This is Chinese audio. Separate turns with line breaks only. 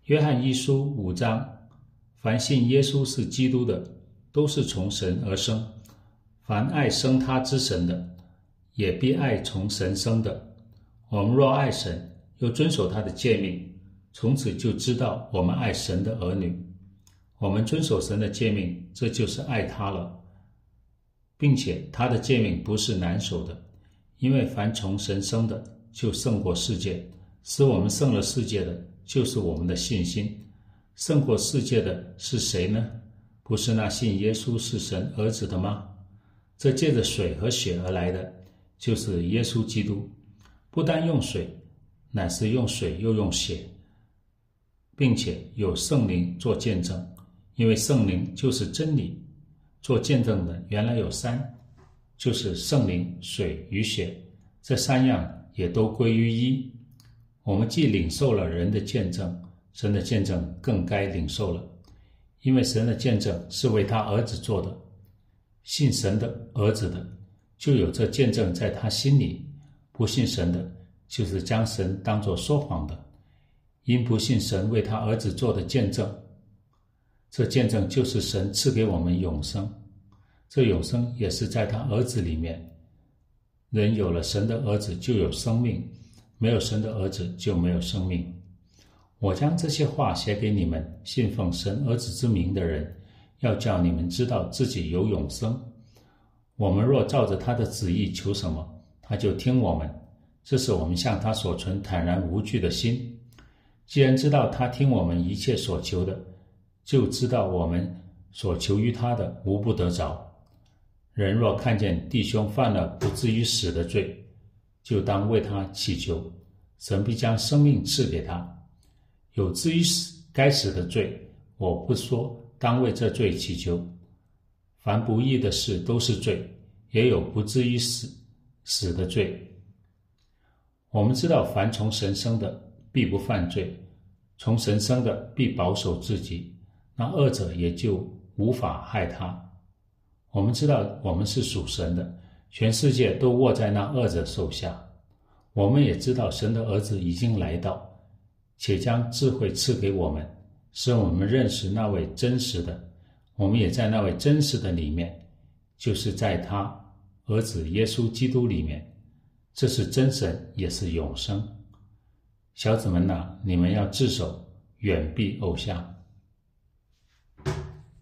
约翰一书5章，凡信耶稣是基督的，都是从神而生。凡爱生他之神的，也必爱从神生的。我们若爱神，又遵守他的诫命，从此就知道我们爱神的儿女。我们遵守神的诫命，这就是爱他了，并且他的诫命不是难守的，因为凡从神生的，就胜过世界。使我们胜了世界的，就是我们的信心。胜过世界的是谁呢？不是那信耶稣是神儿子的吗？这借着水和血而来的，就是耶稣基督。不单用水，乃是用水又用血，并且有圣灵做见证，因为圣灵就是真理。做见证的原来有3，就是圣灵、水与血，这3样也都归于一。我们既领受了人的见证，神的见证更该领受了，因为神的见证是为他儿子做的。信神的儿子的，就有这见证在他心里；不信神的，就是将神当作说谎的，因不信神为他儿子做的见证。这见证就是神赐给我们永生，这永生也是在他儿子里面。人有了神的儿子就有生命，没有神的儿子就没有生命。我将这些话写给你们信奉神儿子之名的人，要叫你们知道自己有永生。我们若照着他的旨意求什么，他就听我们，这是我们向他所存坦然无惧的心。既然知道他听我们一切所求的，就知道我们所求于他的无不得着。人若看见弟兄犯了不至于死的罪，就当为他祈求，神必将生命赐给他。有至于该死的罪，我不说当为这罪祈求。凡不义的事都是罪，也有不至于死的罪。我们知道凡从神生的必不犯罪，从神生的必保守自己，那恶者也就无法害他。我们知道我们是属神的，全世界都握在那恶者手下。我们也知道神的儿子已经来到，且将智慧赐给我们，使我们认识那位真实的。我们也在那位真实的里面，就是在他儿子耶稣基督里面。这是真神，也是永生。小子们哪，你们要自守，远避偶像。